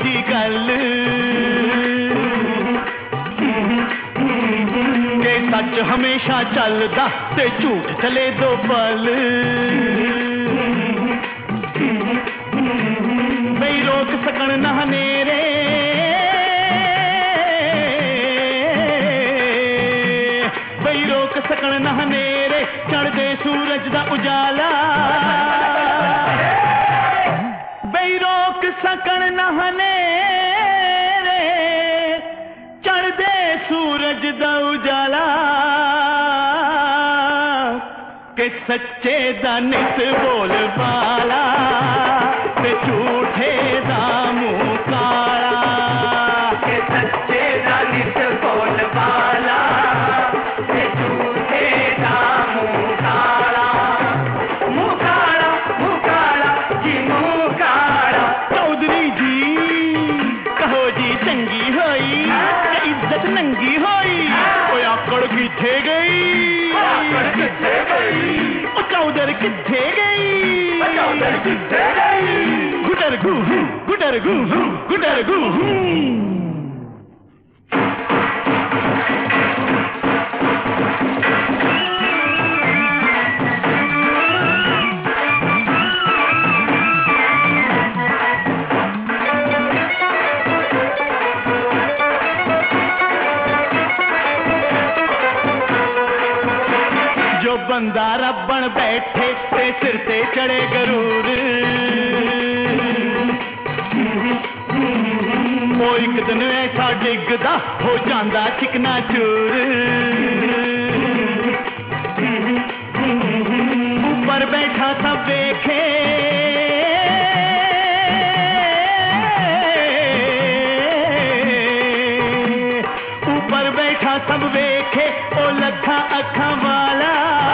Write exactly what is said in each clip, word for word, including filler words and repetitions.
दी गल के सच हमेशा चलदा ते झूठ चले दो पल बई रोक सकन ना हनेरे बई रोक सकन ना हनेरे चढ़दे सूरज दा उजाला बई रोक सकन ना हनेरे चढ़दे सूरज दा उजाला के सच्चे दा नित बोल बाला ते झूठे दा मुंह काला के सच्चे दा नित बोल बाला ते झूठे दा मुंह काला मुंह काला मुंह काला जी मुंह काला। चौधरी जी कहो जी चंगी होई ते इज्जत नंगी होई ओए आकड़ किथे गई आकड़ किथे गई ओ चौधर किथे गई चौधर किथे गई गुटर गु गुटर गु गुटर गु जो बंदा रब्बन बैठे ते सिर ते चढ़े गरूर वो एक दिन ऐसा डिगदा हो जांदा चिकना चूर ऊपर बैठा सब देखे ऊपर बैठा सब देखे ओ लखा अखा वाला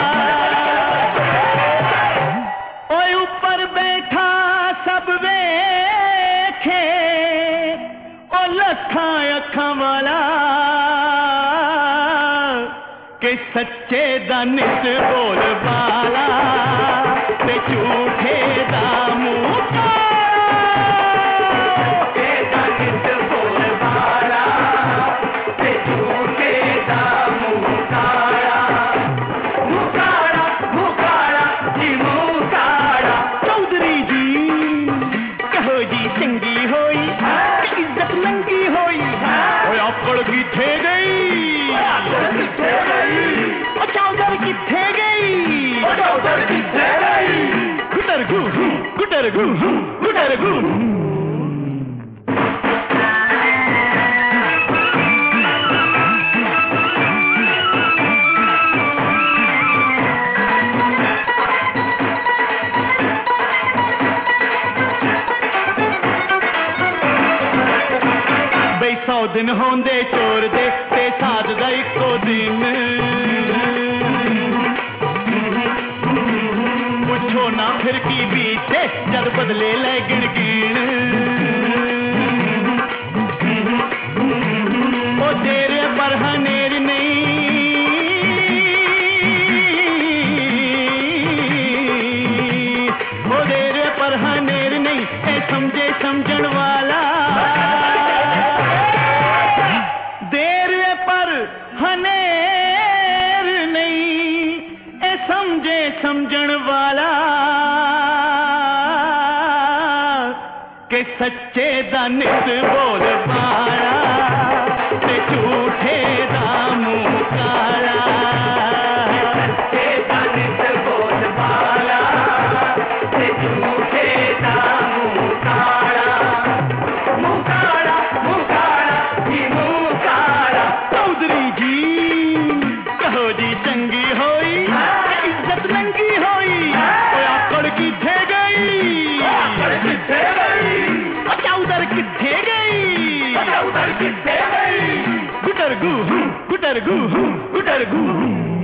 ओए ऊपर बैठा सब वेखे ओ लखा अखा वाला के सच्चे दा नित बोल बाला ते झूठे दा मुंह के दा नित बोल बाला ते झूठे दा मुंह काला मुंह काला मुंह काला जी मुंह काला। चौधरी जी कहो जी चंगी होई कि इज्जत नंगी होई ओए आकड़ किथे गई आकड़ किथे गई ओ चौधर किथे गई चौधर किथे गई गुटर गु गुटर गु गुटर गु बई सौ दिन होंदे चोर दे ते साध दा इको दिन पुछो ना फिर की बीते जद बदले ले गिण गिण ओ तेरे पर हनेर नहीं ओ तेरे पर हनेर नहीं ए समझे समझण वाला देर पर हनेर नहीं ए समझे समझण वाला के सच्चे दा नित बोल बाला ते झूठे दा मुंह काला सच्चे दा नित बोल बाला ते झूठे दा मुंह काला मुंह काला मुंह काला जी मुंह काला। चौधरी जी कहो जी चंगी होई इज्जत नंगी होई ओए आकड़ किथे गई आकड़ किथे गई ओ चौधर किथे गई चौधर किथे गई गुटर गु गुटर गु गुटर गु